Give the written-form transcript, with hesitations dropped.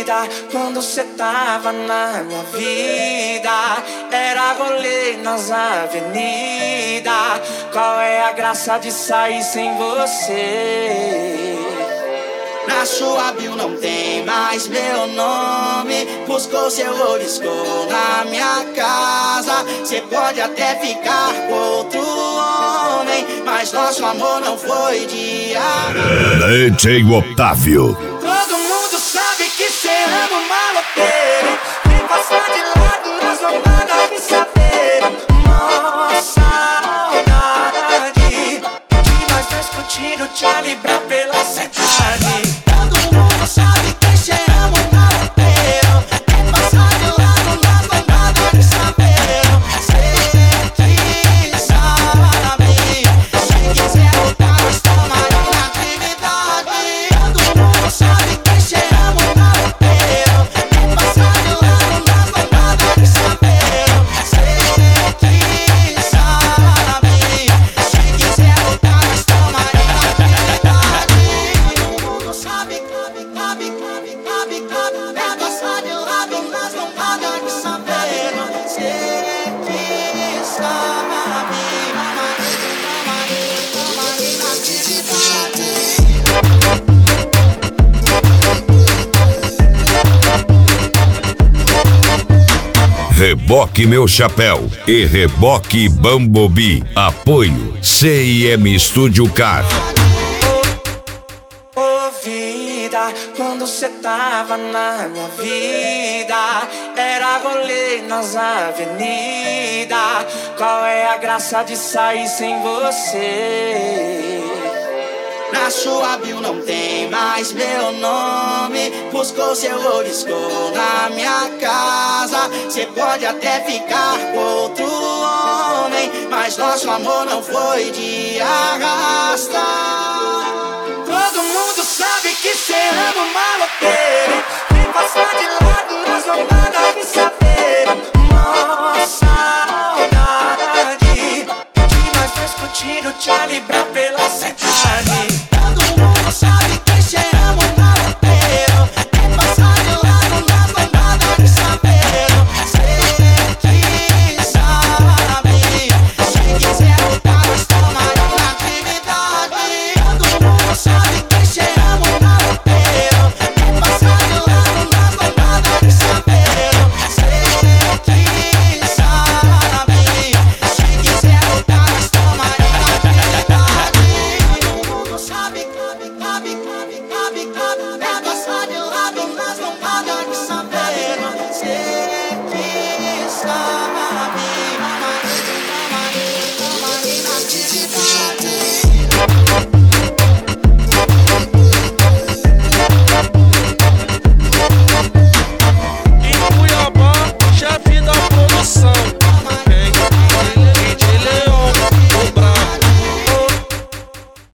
vida, quando cê tava na minha vida, era rolê nas avenidas. Qual é a graça de sair sem você? Na sua bio não tem mais meu nome. Buscou seu oriscou na minha casa. Cê pode até ficar com outro homem, mas nosso amor não foi de DJ Otávio. Todo mundo sabe que cê ama o maloteiro. Quem passar de lado nós não nada de saber. Nossa saudade de nós dois curtindo Charlie Brown pela cidade. Todo mundo sabe que cê ama o maloteiro. Quem passar de lado nós não nada de saber. Cê que sabe, se quiser voltar nós tamo aí na atividade. Todo mundo sabe que cê ama o maloteiro. Quem passar de lado nós não nada de saber. Cê que sabe, se quiser voltar nós tamo aí na atividade. Todo mundo sabe, cabe, quer passar de lado nós não nada de saber. Cê que sabe, tamo aí na atividade. Reboque Meu Chapéu e Reboque Bumblebee. Apoio CIM Studio Car. Ô vida, quando cê tava na minha vida, era rolê nas avenidas. Qual é a graça de sair sem você? Na sua bio não tem mais meu nome. Buscou seu oriscou na minha casa. Cê pode até ficar com outro homem, mas nosso amor não foi de arrasta. Todo mundo sabe que cê ama o